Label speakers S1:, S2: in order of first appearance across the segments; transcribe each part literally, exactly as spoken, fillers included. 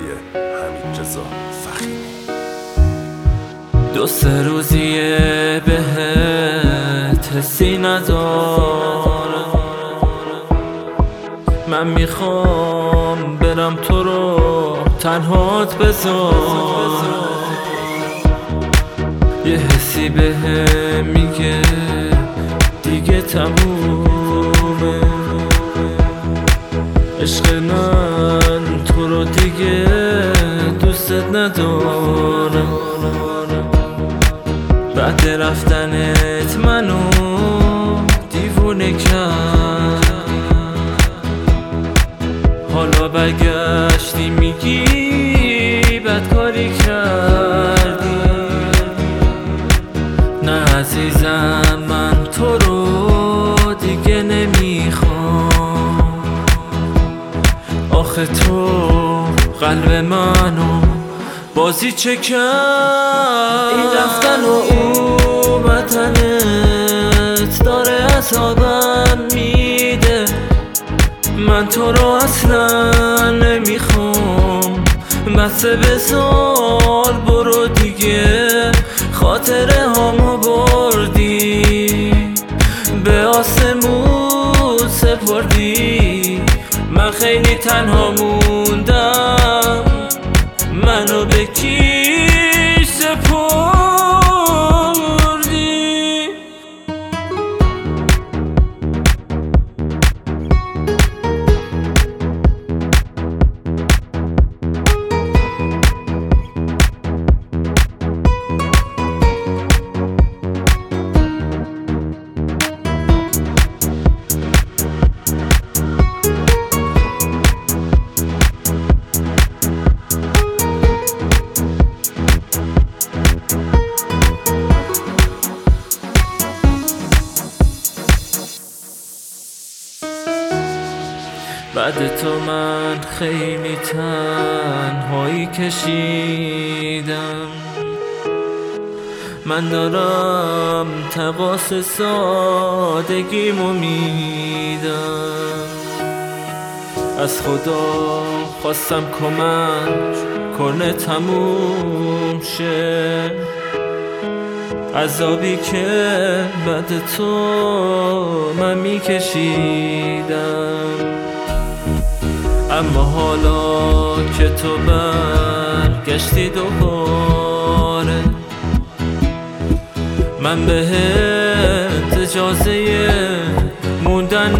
S1: حمیدرضا فخیمی.
S2: دو سه روزیه بهت حسی ندارم، من میخوام برم تو رو تنهات بذارم. یه حسی بهم میگه دیگه تمومه، عشق من تو رو دیگه دوستت ندارم. بعد رفتنت منو دیوونه کرد، حالا برگشتی میگی بدکاری کردی. نه عزیزم من تو رو دیگه نمیخوام، آخه تو قلب منو بازی چه کرد. این رفتن و اومدنت داره عذابم میده، من تو رو اصلا نمیخوام. بسه بذار برو دیگه، خاطره هامو بردی به آسمون سپردی. من خیلی تنها موندم، منو به کی سپردی؟ بعد تو من خیلی تنهایی کشیدم، من دارم تقاص سادگیمو میدم. از خدا خواستم کمک کنه تموم شه عذابی که بعد تو من میکشیدم. اما حالا که تو برگشتی دوباره، من بهت اجازه موندن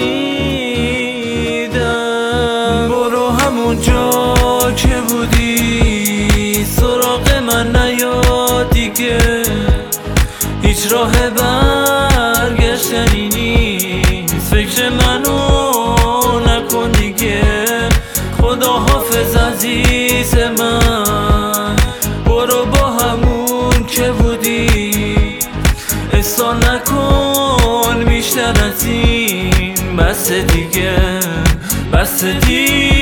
S2: نمیدم. برو همون جا که بودی، سراغ من نیا دیگه، هیچ راه برگشتنی نیست. فکر منو نکن دیگه، خدا حافظ عزیز من. برو با همون که بودی، احسان نکن بیشتر از این. بس دیگه، بس دیگه.